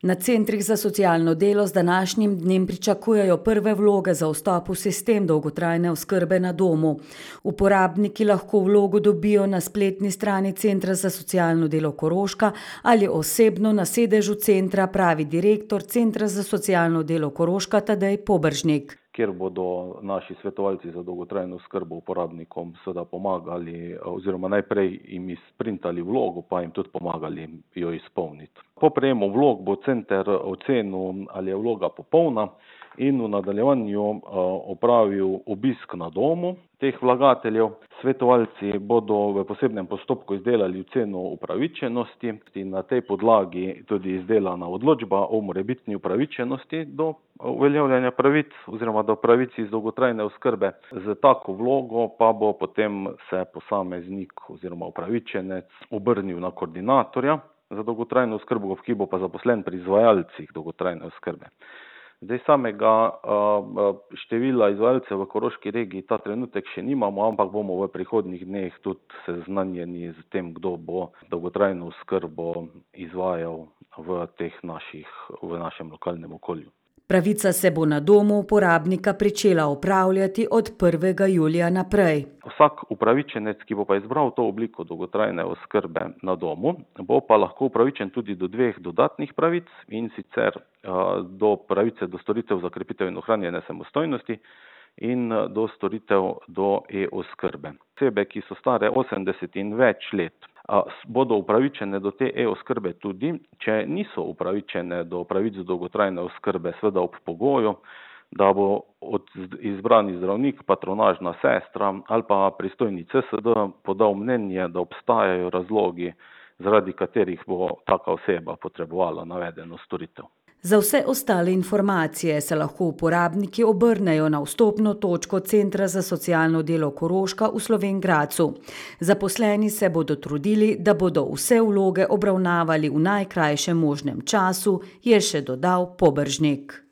Na centrih za socialno delo z današnjim dnem pričakujejo prve vloge za vstop v sistem dolgotrajne oskrbe na domu. Uporabniki lahko vlogo dobijo na spletni strani Centra za socialno delo Koroška ali osebno na sedežu centra, pravi direktor Centra za socialno delo Koroška Tadej Poberžnik. Kjer bodo naši svetovalci za dolgotrajno oskrbo uporabnikom seveda pomagali oziroma najprej jim izprintali vlogo, pa jim tudi pomagali jo izpolniti. Po prejemu vlog bo center ocenil, ali je vloga popolna in v nadaljevanju opravil obisk na domu teh vlagateljev. Svetovalci bodo v posebnem postopku izdelali oceno upravičenosti in na tej podlagi tudi izdelana odločba o morebitni upravičenosti do uveljavljanja pravic oziroma do pravic iz dolgotrajne oskrbe. Z tako vlogo pa bo potem se posameznik oziroma upravičenec obrnil na koordinatorja za dolgotrajno oskrbo, ki bo pa zaposlen pri izvajalcih dolgotrajne oskrbe. Zdaj samega števila izvajalcev v Koroški regiji ta trenutek še nimamo, ampak bomo v prihodnjih dneh tudi seznanjeni z tem, kdo bo dolgotrajno oskrbo izvajal v našem lokalnem okolju. Pravica se bo na domu uporabnika pričela opravljati od 1. julija naprej. Vsak upravičenec, ki bo pa izbral to obliko dolgotrajne oskrbe na domu, bo pa lahko upravičen tudi do 2 dodatnih pravic, in sicer do pravice do storitev za krepitev in ohranjanje samostojnosti in do storitev do e-oskrbe. Osebe, ki so stare 80 in več let, bodo upravičene do te e-oskrbe tudi, če niso upravičene do pravic do dolgotrajne oskrbe, seveda ob pogoju, da bo izbrani zdravnik, patronažna sestra ali pa pristojni CSD podal mnenje, da obstajajo razlogi, zaradi katerih bo taka oseba potrebovala navedeno storitev. Za vse ostale informacije se lahko uporabniki obrnejo na vstopno točko Centra za socialno delo Koroška v Slovenj Gradcu. Zaposleni se bodo trudili, da bodo vse vloge obravnavali v najkrajšem možnem času, je še dodal Poberžnik.